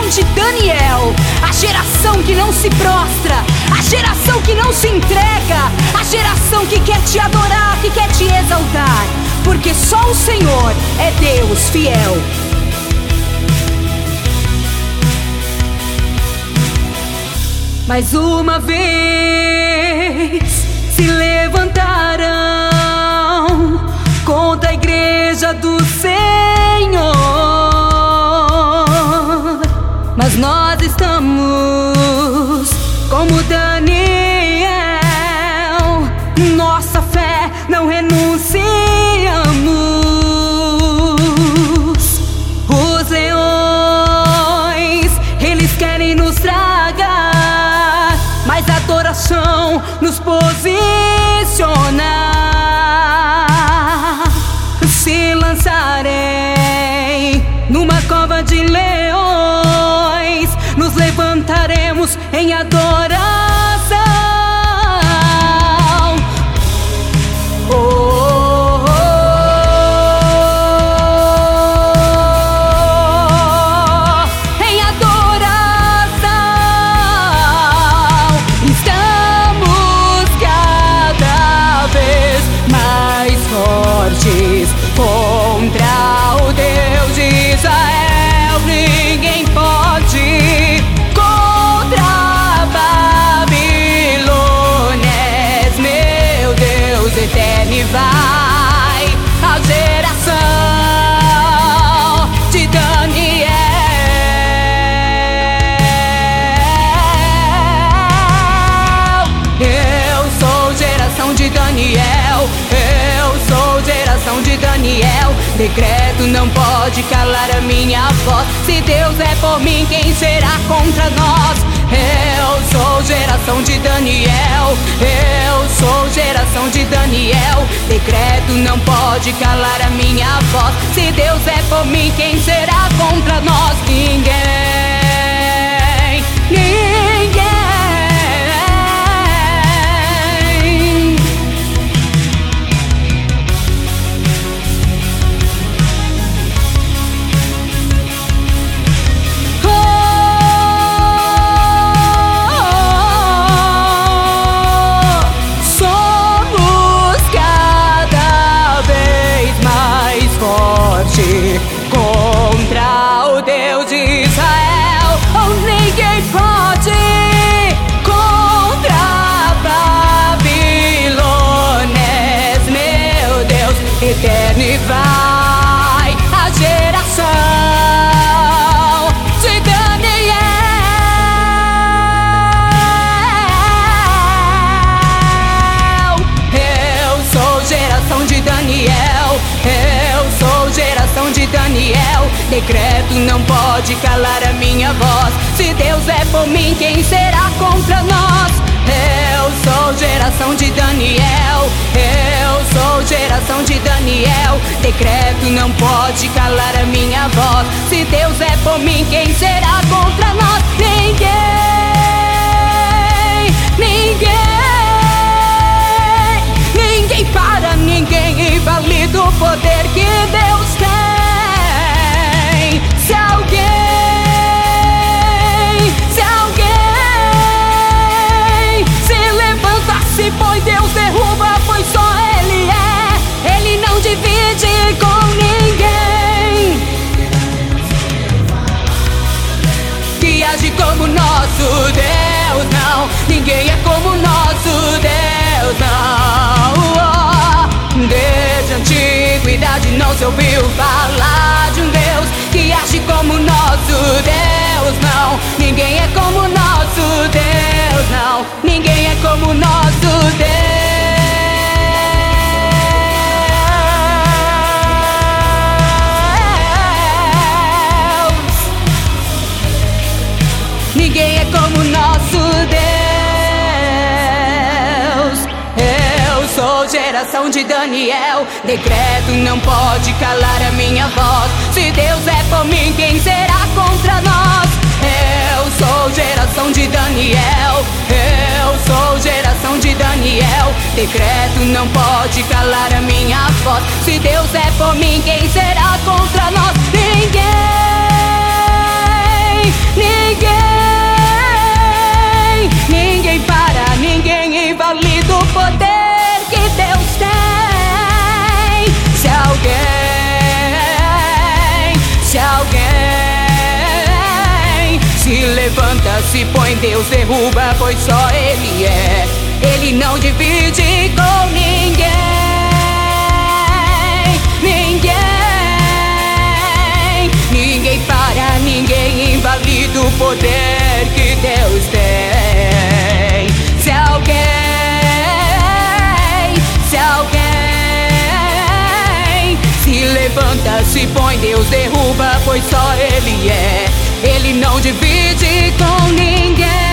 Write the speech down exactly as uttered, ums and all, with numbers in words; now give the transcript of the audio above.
de Daniel, a geração que não se prostra, a geração que não se entrega, a geração que quer te adorar, que quer te exaltar, porque só o Senhor é Deus fiel. Mais uma vez se levantarão contra a igreja do Senhor, mas nós estamos como Daniel, nossa fé não renunciamos. Os leões, eles querem nos tragar, mas a adoração nos posiciona. Se lançarei numa cova de leões, nos levantaremos em adoração. Oh, oh, oh. Em adoração estamos cada vez mais fortes contra o Deus de Israel. Ninguém pode contra Babilônias, meu Deus eterno. E vai a geração de Daniel. Eu sou geração de Daniel, eu sou geração de Daniel. Decreto não pode calar a minha voz. Se Deus é por mim, quem será contra nós? Eu sou geração de Daniel, eu sou geração de Daniel. Decreto não pode calar a minha voz. Se Deus é por mim, quem será contra nós? Ninguém, ninguém. Contra o Deus de Israel, oh, ninguém pode contra Babilônias, meu Deus eterno. E vai a geração de Daniel. Eu sou geração de Daniel, eu sou geração de Daniel. Decreto não pode calar a minha voz. Se Deus é por mim, quem será contra nós? Eu sou geração de Daniel, eu sou geração de Daniel. Decreto não pode calar a minha voz. Se Deus é por mim, quem será contra nós? Ninguém, ninguém, ninguém para ninguém invalida o poder que Deus tem. Se alguém, se alguém se levanta-se, pois Deus derruba, pois só Ele é. Ele não divide com ninguém. Que age como nosso Deus, não. Ninguém é como nosso Deus, não. Desde a antiguidade não se ouviu falar de um Deus que age como nosso Deus, não. Ninguém é como nosso Deus, não. Ninguém é como nosso Deus. Ninguém é como nosso Deus. Eu sou geração de Daniel. Decreto não pode calar a minha voz. Se Deus é por mim, quem será contra nós? Eu sou geração de Daniel, eu sou geração de Daniel. Decreto não pode calar a minha voz. Se Deus é por mim, quem será contra nós? Ninguém, ninguém. se põe, Deus derruba, pois só Ele é. Ele não divide com ninguém, ninguém. Ninguém para, ninguém invalida o poder que Deus tem. Se alguém, se alguém se levanta, se põe, Deus derruba, pois só Ele é. Ele não divide com ninguém.